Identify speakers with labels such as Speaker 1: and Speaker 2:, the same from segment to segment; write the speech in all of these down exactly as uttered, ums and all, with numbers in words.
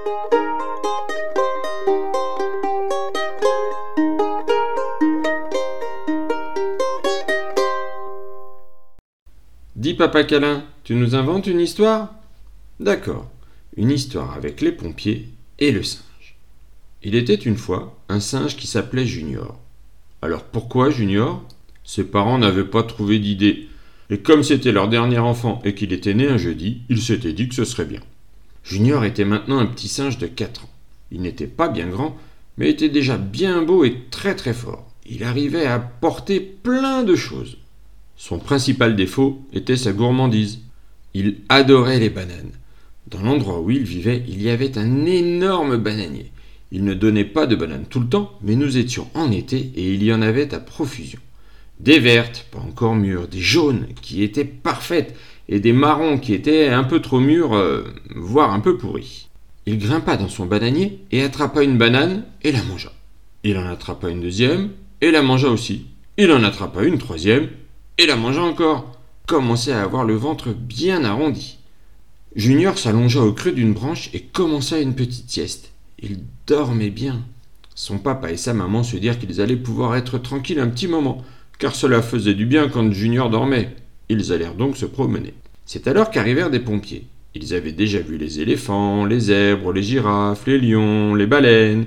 Speaker 1: Dis papa câlin, tu nous inventes une histoire ? D'accord, une histoire avec les pompiers et le singe. Il était une fois un singe qui s'appelait Junior. Alors pourquoi Junior ? Ses parents n'avaient pas trouvé d'idée. Et comme c'était leur dernier enfant et qu'il était né un jeudi, ils s'étaient dit que ce serait bien. Junior était maintenant un petit singe de quatre ans. Il n'était pas bien grand, mais était déjà bien beau et très très fort. Il arrivait à porter plein de choses. Son principal défaut était sa gourmandise. Il adorait les bananes. Dans l'endroit où il vivait, il y avait un énorme bananier. Il ne donnait pas de bananes tout le temps, mais nous étions en été et il y en avait à profusion. Des vertes, pas encore mûres, des jaunes qui étaient parfaites et des marrons qui étaient un peu trop mûres, euh, voire un peu pourris. Il grimpa dans son bananier et attrapa une banane et la mangea. Il en attrapa une deuxième et la mangea aussi. Il en attrapa une troisième et la mangea encore. Commençait à avoir le ventre bien arrondi. Junior s'allongea au creux d'une branche et commença une petite sieste. Il dormait bien. Son papa et sa maman se dirent qu'ils allaient pouvoir être tranquilles un petit moment, car cela faisait du bien quand Junior dormait. Ils allèrent donc se promener. C'est alors qu'arrivèrent des pompiers. Ils avaient déjà vu les éléphants, les zèbres, les girafes, les lions, les baleines.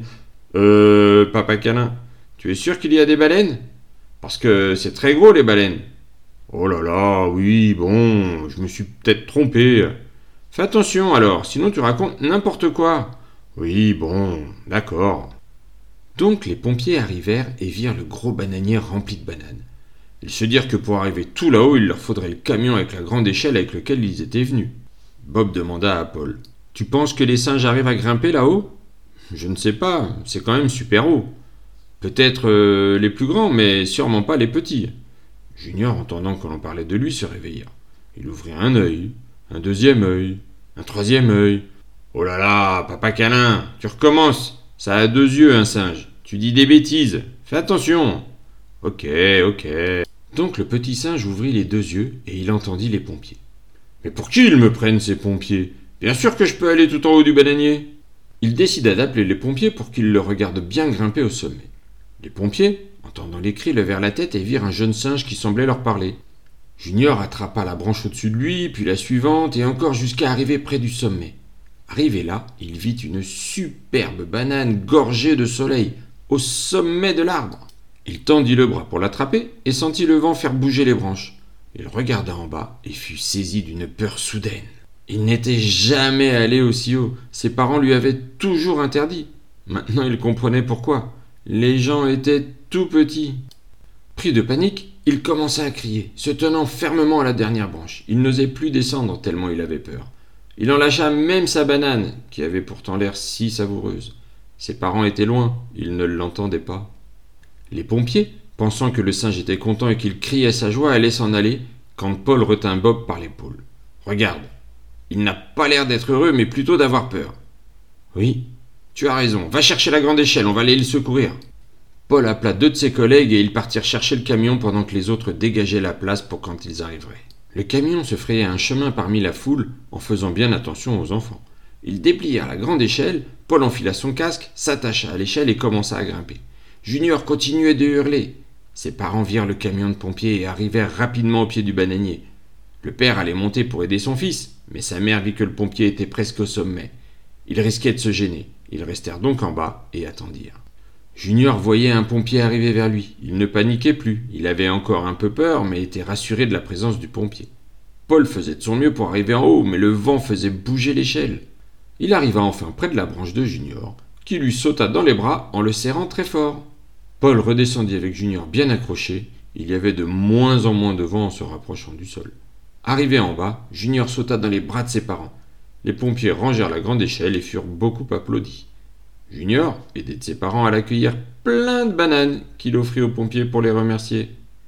Speaker 1: Euh, papa câlin, tu es sûr qu'il y a des baleines ? Parce que c'est très gros les baleines. Oh là là, oui, bon, je me suis peut-être trompé. Fais attention alors, sinon tu racontes n'importe quoi. Oui, bon, d'accord. Donc les pompiers arrivèrent et virent le gros bananier rempli de bananes. Ils se dirent que pour arriver tout là-haut, il leur faudrait le camion avec la grande échelle avec lequel ils étaient venus. Bob demanda à Paul, « Tu penses que les singes arrivent à grimper là-haut ? » ?»« Je ne sais pas, c'est quand même super haut. Peut-être euh, les plus grands, mais sûrement pas les petits. » Junior, entendant que l'on parlait de lui, se réveilla. Il ouvrit un œil, un deuxième œil, un troisième œil. « Oh là là, papa câlin, tu recommences. Ça a deux yeux, un singe. Tu dis des bêtises. Fais attention. » « Ok, ok. » Donc le petit singe ouvrit les deux yeux et il entendit les pompiers. « Mais pour qui ils me prennent, ces pompiers ? Bien sûr que je peux aller tout en haut du bananier. » Il décida d'appeler les pompiers pour qu'ils le regardent bien grimper au sommet. Les pompiers, entendant les cris, levèrent la tête et virent un jeune singe qui semblait leur parler. Junior attrapa la branche au-dessus de lui, puis la suivante, et encore jusqu'à arriver près du sommet. Arrivé là, il vit une superbe banane gorgée de soleil, au sommet de l'arbre. Il tendit le bras pour l'attraper et sentit le vent faire bouger les branches. Il regarda en bas et fut saisi d'une peur soudaine. Il n'était jamais allé aussi haut. Ses parents lui avaient toujours interdit. Maintenant, il comprenait pourquoi. Les gens étaient tout petits. Pris de panique, il commença à crier, se tenant fermement à la dernière branche. Il n'osait plus descendre tellement il avait peur. Il en lâcha même sa banane, qui avait pourtant l'air si savoureuse. Ses parents étaient loin, ils ne l'entendaient pas. Les pompiers, pensant que le singe était content et qu'il criait sa joie, allaient s'en aller, quand Paul retint Bob par l'épaule. « Regarde, il n'a pas l'air d'être heureux, mais plutôt d'avoir peur. »« Oui, tu as raison, va chercher la grande échelle, on va aller le secourir. » Paul appela deux de ses collègues et ils partirent chercher le camion pendant que les autres dégageaient la place pour quand ils arriveraient. Le camion se frayait un chemin parmi la foule en faisant bien attention aux enfants. Ils déplièrent la grande échelle, Paul enfila son casque, s'attacha à l'échelle et commença à grimper. Junior continuait de hurler. Ses parents virent le camion de pompiers et arrivèrent rapidement au pied du bananier. Le père allait monter pour aider son fils, mais sa mère vit que le pompier était presque au sommet. Il risquait de se gêner. Ils restèrent donc en bas et attendirent. Junior voyait un pompier arriver vers lui. Il ne paniquait plus. Il avait encore un peu peur, mais était rassuré de la présence du pompier. Paul faisait de son mieux pour arriver en haut, mais le vent faisait bouger l'échelle. Il arriva enfin près de la branche de Junior, qui lui sauta dans les bras en le serrant très fort. Paul redescendit avec Junior bien accroché. Il y avait de moins en moins de vent en se rapprochant du sol. Arrivé en bas, Junior sauta dans les bras de ses parents. Les pompiers rangèrent la grande échelle et furent beaucoup applaudis. Junior, aidé de ses parents à l'accueillir plein de bananes qu'il offrit aux pompiers pour les remercier.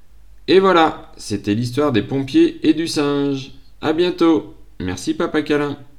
Speaker 1: Et voilà, c'était l'histoire des pompiers et du singe. À bientôt. Merci papa câlin.